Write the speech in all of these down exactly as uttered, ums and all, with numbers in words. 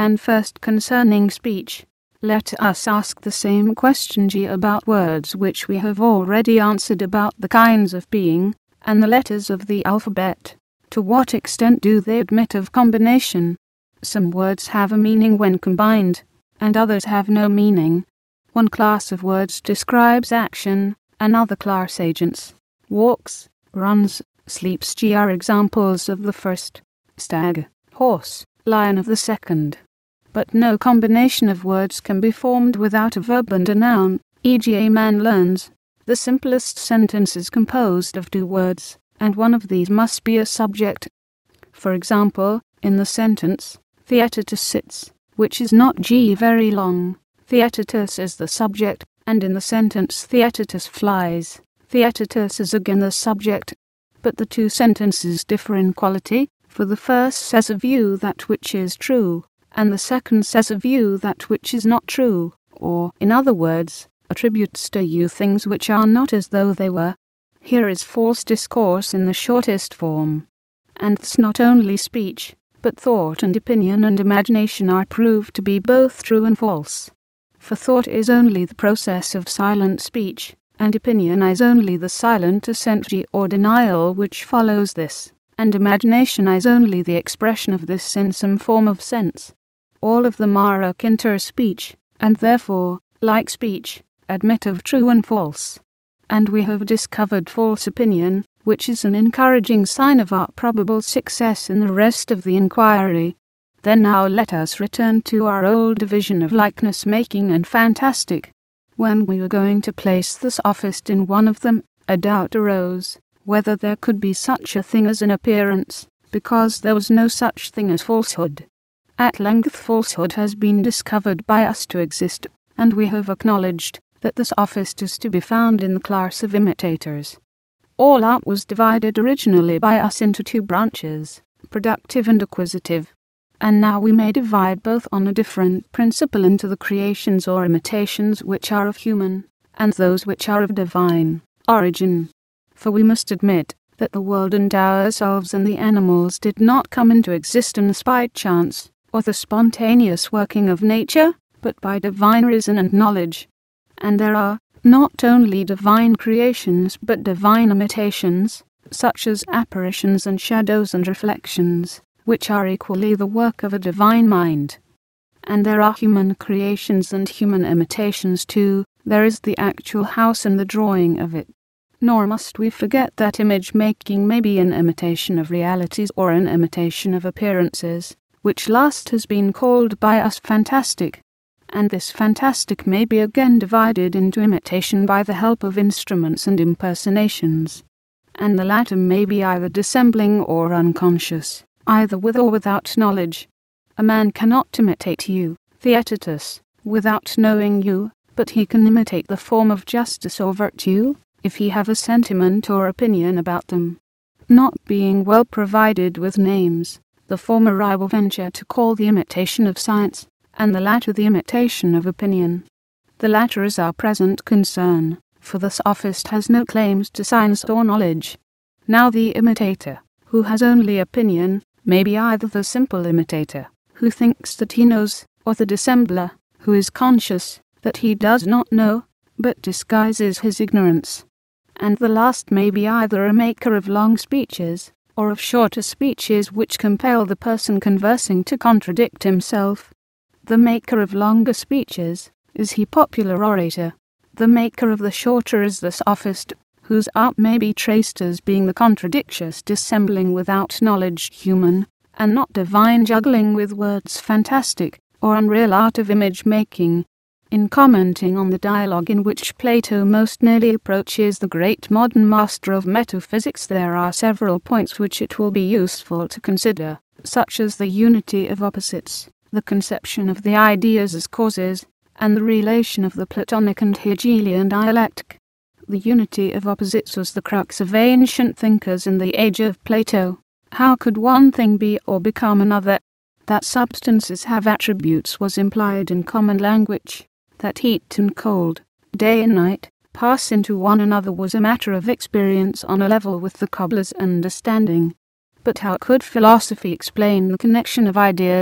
And first concerning speech, let us ask the same question G about words which we have already answered about the kinds of being, and the letters of the alphabet. To what extent do they admit of combination? Some words have a meaning when combined, and others have no meaning. One class of words describes action, another class agents. Walks, runs, sleeps G are examples of the first, stag, horse, lion of the second. But no combination of words can be formed without a verb and a noun, for example a man learns. The simplest sentence is composed of two words, and one of these must be a subject. For example, in the sentence, Theaetetus sits, which is not G very long, Theaetetus is the subject, and in the sentence Theaetetus flies, Theaetetus is again the subject. But the two sentences differ in quality, for the first says of you that which is true, and the second says of you that which is not true, or, in other words, attributes to you things which are not as though they were. Here is false discourse in the shortest form. And thus not only speech, but thought and opinion and imagination are proved to be both true and false. For thought is only the process of silent speech, and opinion is only the silent assent or denial which follows this, and imagination is only the expression of this in some form of sense. All of them are akin to speech, and therefore, like speech, admit of true and false. And we have discovered false opinion, which is an encouraging sign of our probable success in the rest of the inquiry. Then now let us return to our old division of likeness-making and fantastic. When we were going to place the sophist in one of them, a doubt arose, whether there could be such a thing as an appearance, because there was no such thing as falsehood. At length falsehood has been discovered by us to exist, and we have acknowledged that the sophist is to be found in the class of imitators. All art was divided originally by us into two branches, productive and acquisitive, and now we may divide both on a different principle into the creations or imitations which are of human, and those which are of divine origin. For we must admit that the world and ourselves and the animals did not come into existence by chance, or the spontaneous working of nature, but by divine reason and knowledge. And there are not only divine creations but divine imitations, such as apparitions and shadows and reflections, which are equally the work of a divine mind. And there are human creations and human imitations too. There is the actual house and the drawing of it. Nor must we forget that image-making may be an imitation of realities or an imitation of appearances, which last has been called by us fantastic. And this fantastic may be again divided into imitation by the help of instruments and impersonations. And the latter may be either dissembling or unconscious, either with or without knowledge. A man cannot imitate you, Theaetetus, without knowing you, but he can imitate the form of justice or virtue, if he have a sentiment or opinion about them. Not being well provided with names, the former I will venture to call the imitation of science, and the latter the imitation of opinion. The latter is our present concern, for the sophist has no claims to science or knowledge. Now the imitator, who has only opinion, may be either the simple imitator, who thinks that he knows, or the dissembler, who is conscious that he does not know, but disguises his ignorance. And the last may be either a maker of long speeches, or of shorter speeches which compel the person conversing to contradict himself. The maker of longer speeches is he popular orator. The maker of the shorter is the sophist, whose art may be traced as being the contradictious dissembling without knowledge human, and not divine juggling with words fantastic, or unreal art of image-making. In commenting on the dialogue in which Plato most nearly approaches the great modern master of metaphysics, there are several points which it will be useful to consider, such as the unity of opposites, the conception of the ideas as causes, and the relation of the Platonic and Hegelian dialectic. The unity of opposites was the crux of ancient thinkers in the age of Plato. How could one thing be or become another? That substances have attributes was implied in common language. That heat and cold, day and night, pass into one another was a matter of experience on a level with the cobbler's understanding. But how could philosophy explain the connection of ideas?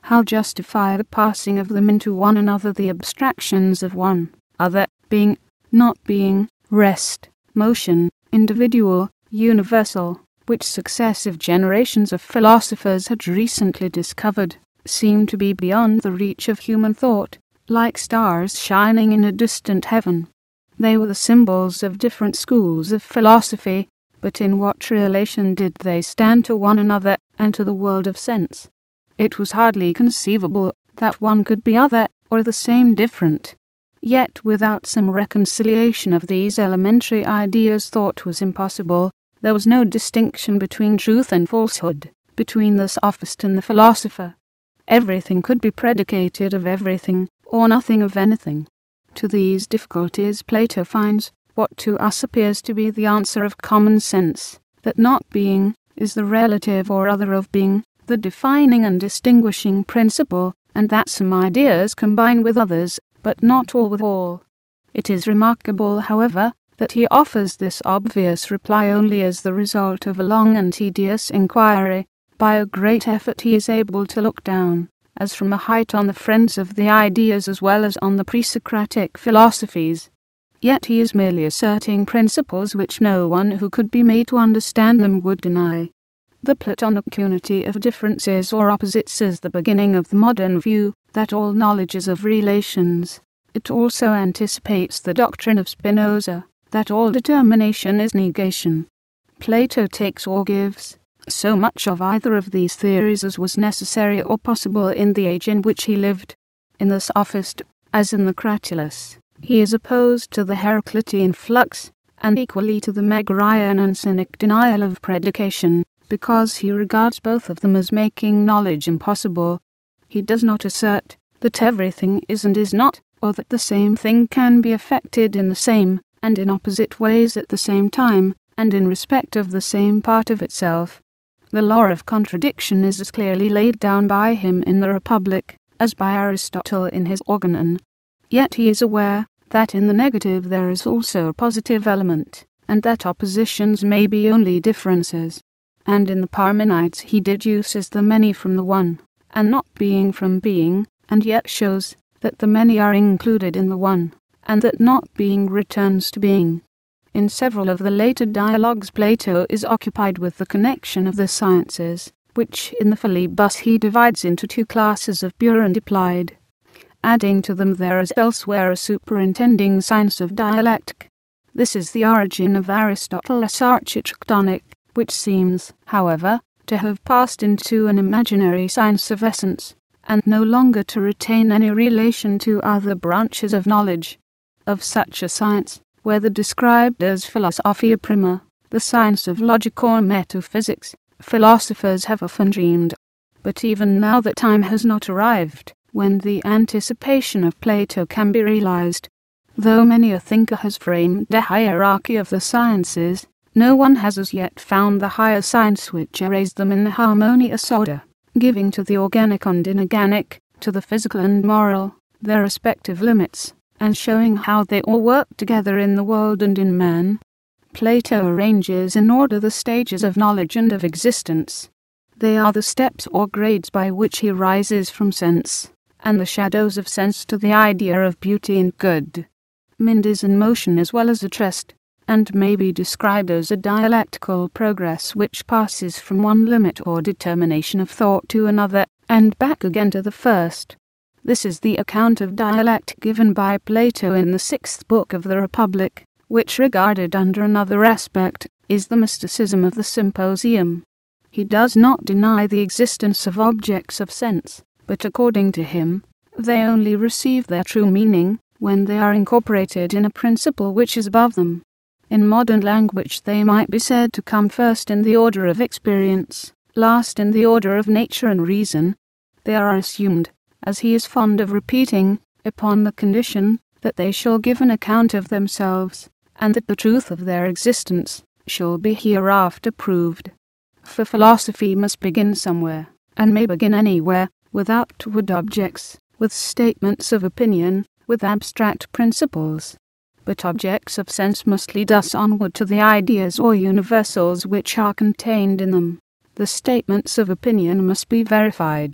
how justify the passing of them into one another, the abstractions of one, other, being, not being, rest, motion, individual, universal, which successive generations of philosophers had recently discovered, seemed to be beyond the reach of human thought, like stars shining in a distant heaven. They were the symbols of different schools of philosophy, but in what relation did they stand to one another and to the world of sense? It was hardly conceivable that one could be other or the same different. Yet without some reconciliation of these elementary ideas thought was impossible. There was no distinction between truth and falsehood, between the sophist and the philosopher. Everything could be predicated of everything, or nothing of anything. To these difficulties Plato finds what to us appears to be the answer of common sense, that not being is the relative or other of being, the defining and distinguishing principle, and that some ideas combine with others, but not all with all. It is remarkable, however, that he offers this obvious reply only as the result of a long and tedious inquiry. By a great effort he is able to look down, as from a height, on the friends of the ideas as well as on the pre-Socratic philosophies. Yet he is merely asserting principles which no one who could be made to understand them would deny. The Platonic unity of differences or opposites is the beginning of the modern view that all knowledge is of relations. It also anticipates the doctrine of Spinoza, that all determination is negation. Plato takes or gives so much of either of these theories as was necessary or possible in the age in which he lived. In the Sophist, as in the Cratylus, he is opposed to the Heraclitean flux, and equally to the Megarian and Cynic denial of predication, because he regards both of them as making knowledge impossible. He does not assert that everything is and is not, or that the same thing can be affected in the same and in opposite ways at the same time, and in respect of the same part of itself. The law of contradiction is as clearly laid down by him in the Republic as by Aristotle in his Organon. Yet he is aware that in the negative there is also a positive element, and that oppositions may be only differences. And in the Parmenides he deduces the many from the one, and not being from being, and yet shows that the many are included in the one, and that not being returns to being. In several of the later dialogues Plato is occupied with the connection of the sciences, which in the Philebus he divides into two classes of pure and applied. Adding to them there is elsewhere a superintending science of dialectic. This is the origin of Aristotle's architectonic, which seems, however, to have passed into an imaginary science of essence, and no longer to retain any relation to other branches of knowledge. Of such a science, whether described as philosophia prima, the science of logic or metaphysics, philosophers have often dreamed. But even now the time has not arrived when the anticipation of Plato can be realized. Though many a thinker has framed a hierarchy of the sciences, no one has as yet found the higher science which arrays them in the harmonious order, giving to the organic and inorganic, to the physical and moral, their respective limits, and showing how they all work together in the world and in man. Plato arranges in order the stages of knowledge and of existence. They are the steps or grades by which he rises from sense, and the shadows of sense to the idea of beauty and good. Mind is in motion as well as at rest, and may be described as a dialectical progress which passes from one limit or determination of thought to another, and back again to the first. This is the account of dialectic given by Plato in the sixth book of the Republic, which, regarded under another aspect, is the mysticism of the Symposium. He does not deny the existence of objects of sense, but according to him, they only receive their true meaning when they are incorporated in a principle which is above them. In modern language they might be said to come first in the order of experience, last in the order of nature and reason. They are assumed, as he is fond of repeating, upon the condition that they shall give an account of themselves, and that the truth of their existence shall be hereafter proved. For philosophy must begin somewhere, and may begin anywhere, with outward objects, with statements of opinion, with abstract principles. But objects of sense must lead us onward to the ideas or universals which are contained in them. The statements of opinion must be verified.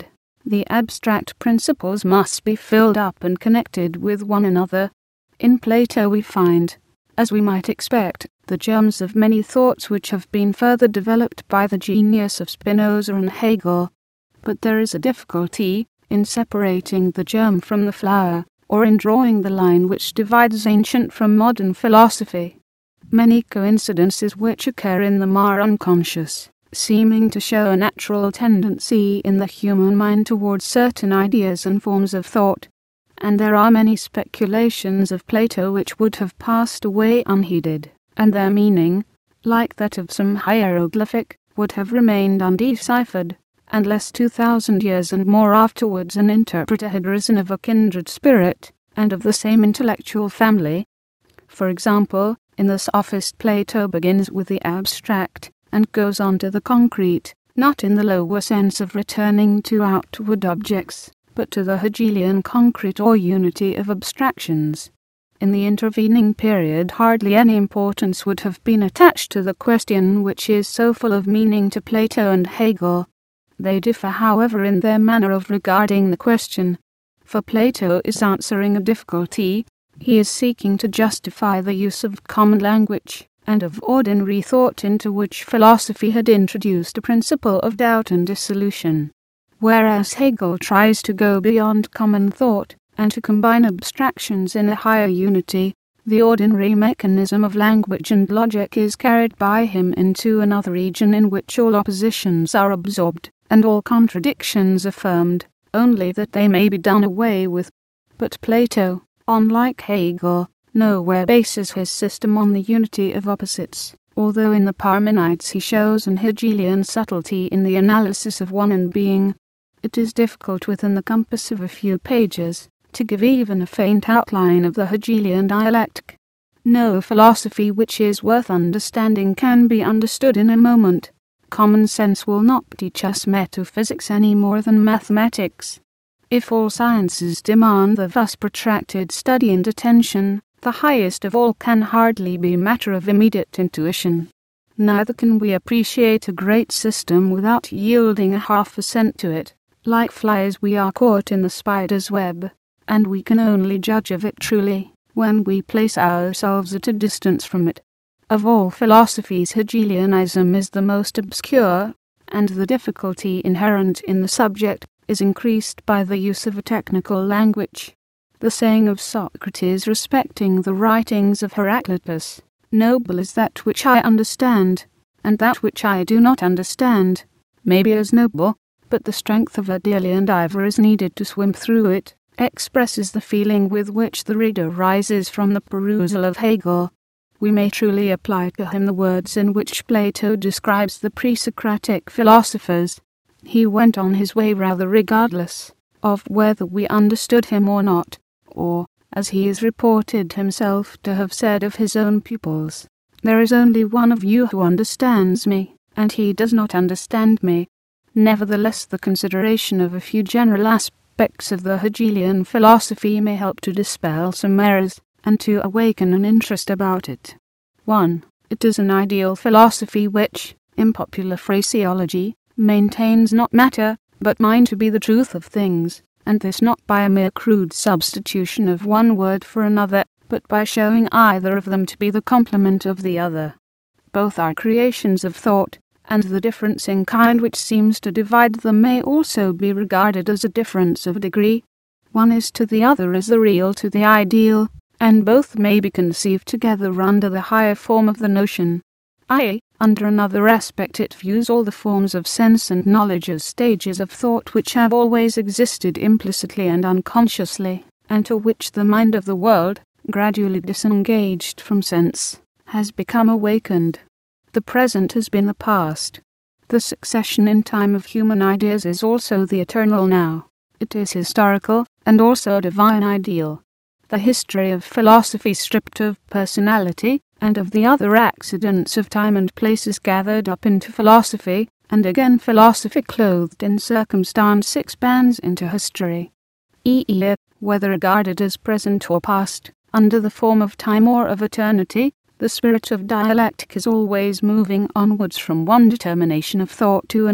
The abstract principles must be filled up and connected with one another. In Plato we find, as we might expect, the germs of many thoughts which have been further developed by the genius of Spinoza and Hegel. But there is a difficulty in separating the germ from the flower, or in drawing the line which divides ancient from modern philosophy. Many coincidences which occur in them are unconscious, seeming to show a natural tendency in the human mind towards certain ideas and forms of thought. And there are many speculations of Plato which would have passed away unheeded, and their meaning, like that of some hieroglyphic, would have remained undeciphered, unless two thousand years and more afterwards an interpreter had risen of a kindred spirit, and of the same intellectual family. For example, in the Sophist Plato begins with the abstract, and goes on to the concrete, not in the lower sense of returning to outward objects, but to the Hegelian concrete or unity of abstractions. In the intervening period hardly any importance would have been attached to the question which is so full of meaning to Plato and Hegel. They differ, however, in their manner of regarding the question. For Plato is answering a difficulty. He is seeking to justify the use of common language and of ordinary thought into which philosophy had introduced a principle of doubt and dissolution. Whereas Hegel tries to go beyond common thought and to combine abstractions in a higher unity, the ordinary mechanism of language and logic is carried by him into another region in which all oppositions are absorbed and all contradictions affirmed, only that they may be done away with. But Plato, unlike Hegel, nowhere bases his system on the unity of opposites, although in the Parmenides he shows an Hegelian subtlety in the analysis of one and being. It is difficult within the compass of a few pages to give even a faint outline of the Hegelian dialectic. No philosophy which is worth understanding can be understood in a moment. Common sense will not teach us metaphysics any more than mathematics. If all sciences demand the thus protracted study and attention, the highest of all can hardly be matter of immediate intuition. Neither can we appreciate a great system without yielding a half assent to it. Like flies we are caught in the spider's web, and we can only judge of it truly when we place ourselves at a distance from it. Of all philosophies, Hegelianism is the most obscure, and the difficulty inherent in the subject is increased by the use of a technical language. The saying of Socrates respecting the writings of Heraclitus, "Noble is that which I understand, and that which I do not understand," may be as noble, but the strength of a dearly endeavour is needed to swim through it, expresses the feeling with which the reader rises from the perusal of Hegel. We may truly apply to him the words in which Plato describes the pre-Socratic philosophers. He went on his way rather regardless of whether we understood him or not, or, as he is reported himself to have said of his own pupils, "There is only one of you who understands me, and he does not understand me." Nevertheless, the consideration of a few general aspects of the Hegelian philosophy may help to dispel some errors, and to awaken an interest about it. one. It is an ideal philosophy which, in popular phraseology, maintains not matter, but mind to be the truth of things, and this not by a mere crude substitution of one word for another, but by showing either of them to be the complement of the other. Both are creations of thought, and the difference in kind which seems to divide them may also be regarded as a difference of degree. One is to the other as the real to the ideal, and both may be conceived together under the higher form of the notion. that is, under another aspect it views all the forms of sense and knowledge as stages of thought which have always existed implicitly and unconsciously, and to which the mind of the world, gradually disengaged from sense, has become awakened. The present has been the past. The succession in time of human ideas is also the eternal now. It is historical, and also a divine ideal. The history of philosophy stripped of personality, and of the other accidents of time and place is gathered up into philosophy, and again philosophy clothed in circumstance expands into history. that is, whether regarded as present or past, under the form of time or of eternity, the spirit of dialectic is always moving onwards from one determination of thought to another,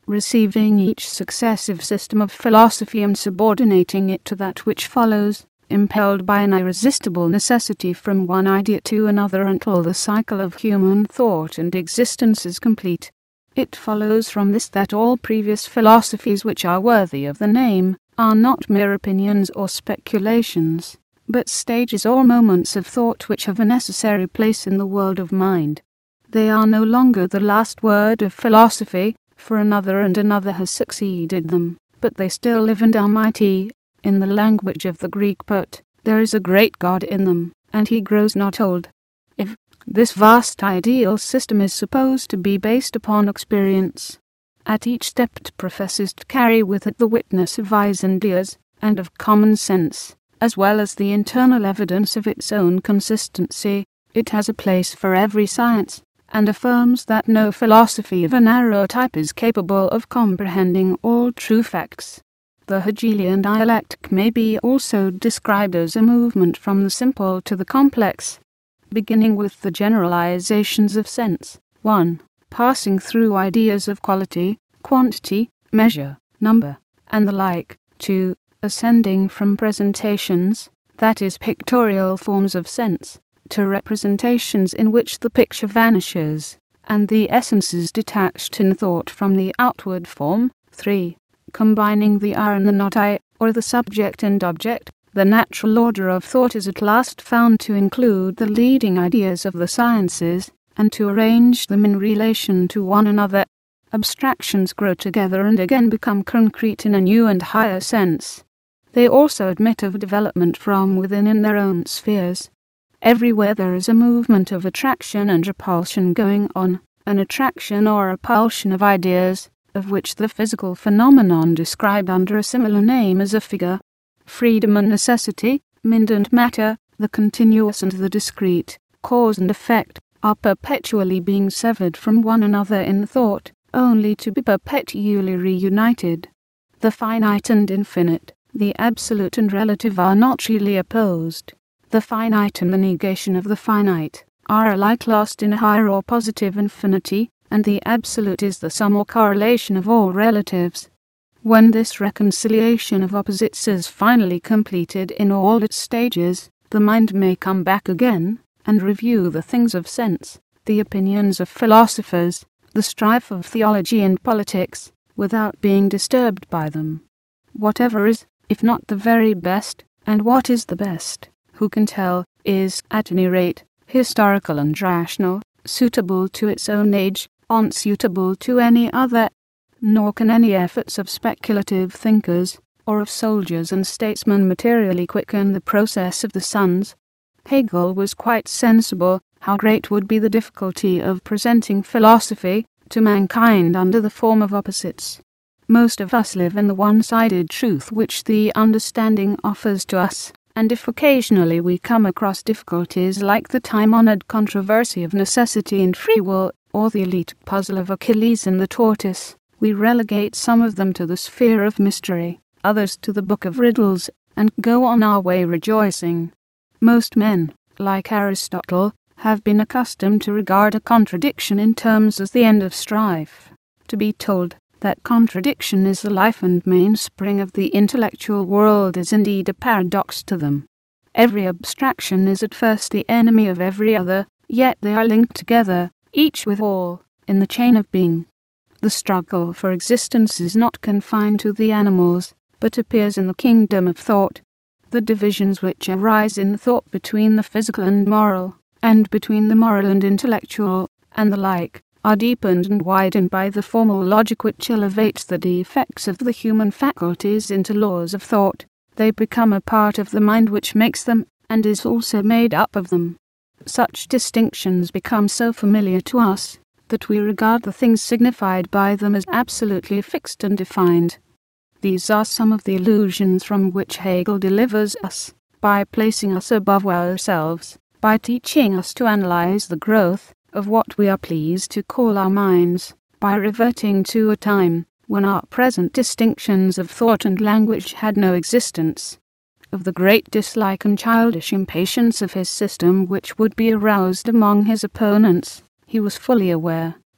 receiving each successive system of philosophy and subordinating it to that which follows, impelled by an irresistible necessity from one idea to another until the cycle of human thought and existence is complete. It follows from this that all previous philosophies which are worthy of the name are not mere opinions or speculations, but stages or moments of thought which have a necessary place in the world of mind. They are no longer the last word of philosophy, for another and another has succeeded them, but they still live and are mighty. In the language of the Greek poet, there is a great God in them, and he grows not old. If this vast ideal system is supposed to be based upon experience, at each step it professes to carry with it the witness of eyes and ears, and of common sense, as well as the internal evidence of its own consistency. It has a place for every science, and affirms that no philosophy of a narrow type is capable of comprehending all true facts. The Hegelian dialectic may be also described as a movement from the simple to the complex, beginning with the generalizations of sense, one, passing through ideas of quality, quantity, measure, number, and the like, two, ascending from presentations, that is pictorial forms of sense, to representations in which the picture vanishes, and the essence is detached in thought from the outward form, three, combining the I and the not I, or the subject and object. The natural order of thought is at last found to include the leading ideas of the sciences, and to arrange them in relation to one another. Abstractions grow together and again become concrete in a new and higher sense. They also admit of development from within in their own spheres. Everywhere there is a movement of attraction and repulsion going on, an attraction or repulsion of ideas, of which the physical phenomenon described under a similar name is a figure. Freedom and necessity, mind and matter, the continuous and the discrete, cause and effect, are perpetually being severed from one another in thought, only to be perpetually reunited. The finite and infinite, the absolute and relative are not really opposed. The finite and the negation of the finite are alike lost in a higher or positive infinity, and the absolute is the sum or correlation of all relatives. When this reconciliation of opposites is finally completed in all its stages, the mind may come back again, and review the things of sense, the opinions of philosophers, the strife of theology and politics, without being disturbed by them. Whatever is, if not the very best, and what is the best, who can tell, is, at any rate, historical and rational, suitable to its own age, unsuitable to any other. Nor can any efforts of speculative thinkers, or of soldiers and statesmen materially quicken the process of the suns. Hegel was quite sensible how great would be the difficulty of presenting philosophy to mankind under the form of opposites. Most of us live in the one-sided truth which the understanding offers to us, and if occasionally we come across difficulties like the time-honored controversy of necessity and free will, or the elite puzzle of Achilles and the tortoise, we relegate some of them to the sphere of mystery, others to the book of riddles, and go on our way rejoicing. Most men, like Aristotle, have been accustomed to regard a contradiction in terms as the end of strife. To be told that contradiction is the life and mainspring of the intellectual world is indeed a paradox to them. Every abstraction is at first the enemy of every other, yet they are linked together, each with all, in the chain of being. The struggle for existence is not confined to the animals, but appears in the kingdom of thought. The divisions which arise in thought between the physical and moral, and between the moral and intellectual, and the like, are deepened and widened by the formal logic which elevates the defects of the human faculties into laws of thought. They become a part of the mind which makes them, and is also made up of them. Such distinctions become so familiar to us, that we regard the things signified by them as absolutely fixed and defined. These are some of the illusions from which Hegel delivers us, by placing us above ourselves, by teaching us to analyze the growth of what we are pleased to call our minds, by reverting to a time when our present distinctions of thought and language had no existence. Of the great dislike and childish impatience of his system which would be aroused among his opponents, he was fully aware,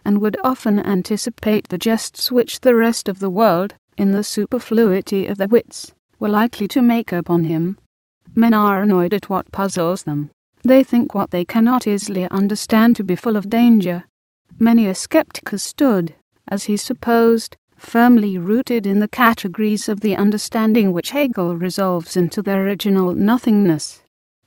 and would often anticipate the jests which the rest of the world, in the superfluity of their wits, were likely to make upon him. Men are annoyed at what puzzles them. They think what they cannot easily understand to be full of danger. Many a skeptic has stood, as he supposed, firmly rooted in the categories of the understanding which Hegel resolves into their original nothingness.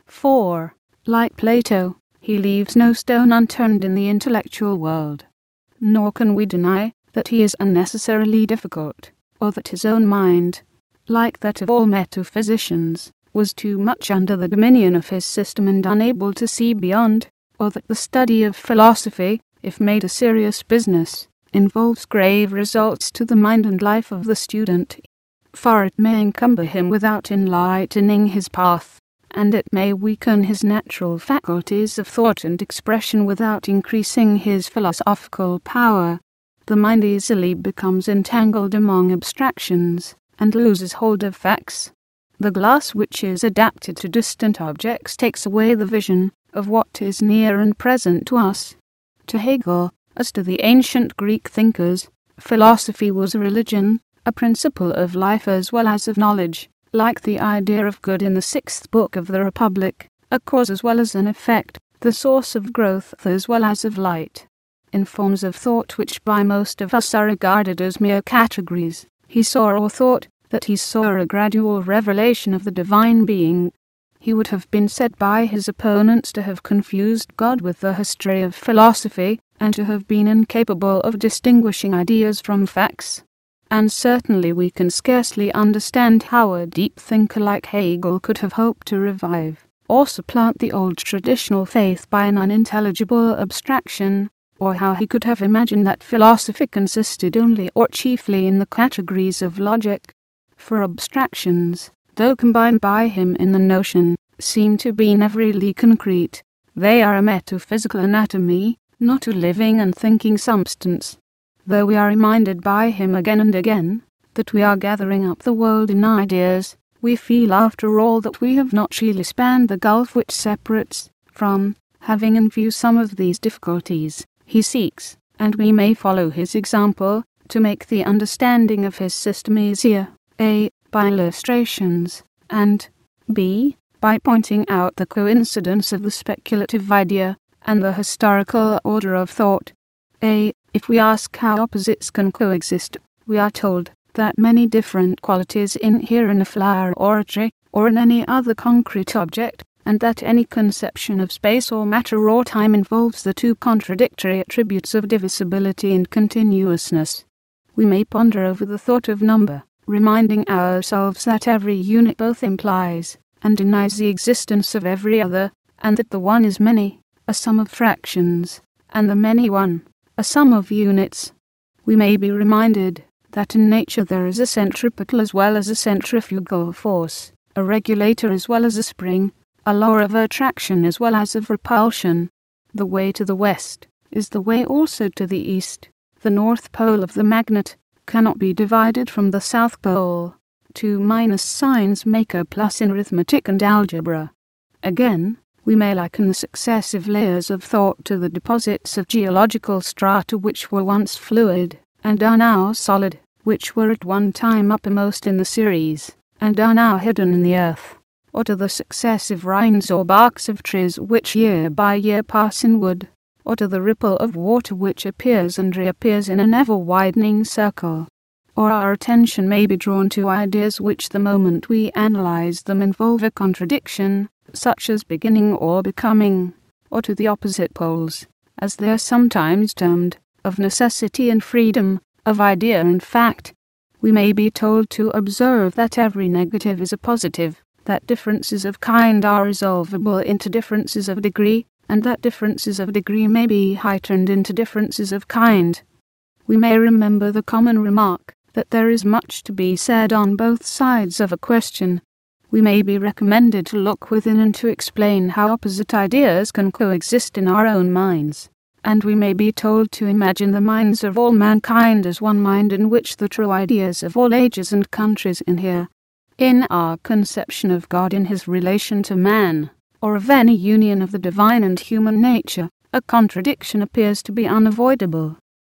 For, like Plato, he leaves no stone unturned in the intellectual world. Nor can we deny that he is unnecessarily difficult, or that his own mind, like that of all metaphysicians, was too much under the dominion of his system and unable to see beyond, or that the study of philosophy, if made a serious business, involves grave results to the mind and life of the student. For it may encumber him without enlightening his path, and it may weaken his natural faculties of thought and expression without increasing his philosophical power. The mind easily becomes entangled among abstractions, and loses hold of facts. The glass which is adapted to distant objects takes away the vision of what is near and present to us. To Hegel, as to the ancient Greek thinkers, philosophy was a religion, a principle of life as well as of knowledge, like the idea of good in the sixth book of the Republic, a cause as well as an effect, the source of growth as well as of light. In forms of thought which by most of us are regarded as mere categories, he saw or thought that he saw a gradual revelation of the divine being. He would have been said by his opponents to have confused God with the history of philosophy, and to have been incapable of distinguishing ideas from facts. And certainly we can scarcely understand how a deep thinker like Hegel could have hoped to revive, or supplant the old traditional faith by an unintelligible abstraction, or how he could have imagined that philosophy consisted only or chiefly in the categories of logic. For abstractions, though combined by him in the notion, seem to be never really concrete. They are a metaphysical anatomy, not a living and thinking substance. Though we are reminded by him again and again that we are gathering up the world in ideas, we feel after all that we have not really spanned the gulf which separates. From having in view some of these difficulties, he seeks, and we may follow his example, to make the understanding of his system easier. A. By illustrations, and B. By pointing out the coincidence of the speculative idea and the historical order of thought. A. If we ask how opposites can coexist, we are told that many different qualities inhere in a flower or a tree, or in any other concrete object, and that any conception of space or matter or time involves the two contradictory attributes of divisibility and continuousness. We may ponder over the thought of number, reminding ourselves that every unit both implies and denies the existence of every other, and that the one is many, a sum of fractions, and the many one, a sum of units. We may be reminded that in nature there is a centripetal as well as a centrifugal force, a regulator as well as a spring, a law of attraction as well as of repulsion. The way to the west is the way also to the east. The north pole of the magnet cannot be divided from the south pole. Two minus signs make a plus in arithmetic and algebra. Again, we may liken the successive layers of thought to the deposits of geological strata which were once fluid, and are now solid, which were at one time uppermost in the series, and are now hidden in the earth, or to the successive rinds or barks of trees which year by year pass in wood, or to the ripple of water which appears and reappears in an ever-widening circle. Or our attention may be drawn to ideas which the moment we analyze them involve a contradiction, such as beginning or becoming, or to the opposite poles, as they are sometimes termed, of necessity and freedom, of idea and fact. We may be told to observe that every negative is a positive, that differences of kind are resolvable into differences of degree, and that differences of degree may be heightened into differences of kind. We may remember the common remark that there is much to be said on both sides of a question. We may be recommended to look within and to explain how opposite ideas can coexist in our own minds, and we may be told to imagine the minds of all mankind as one mind in which the true ideas of all ages and countries inhere. In our conception of God in his relation to man, or of any union of the divine and human nature, a contradiction appears to be unavoidable.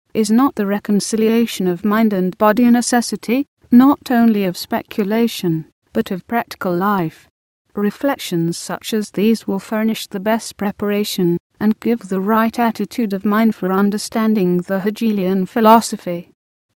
is not the reconciliation of mind and body a necessity, not only of speculation, but of practical life? Reflections such as these will furnish the best preparation and give the right attitude of mind for understanding the Hegelian philosophy.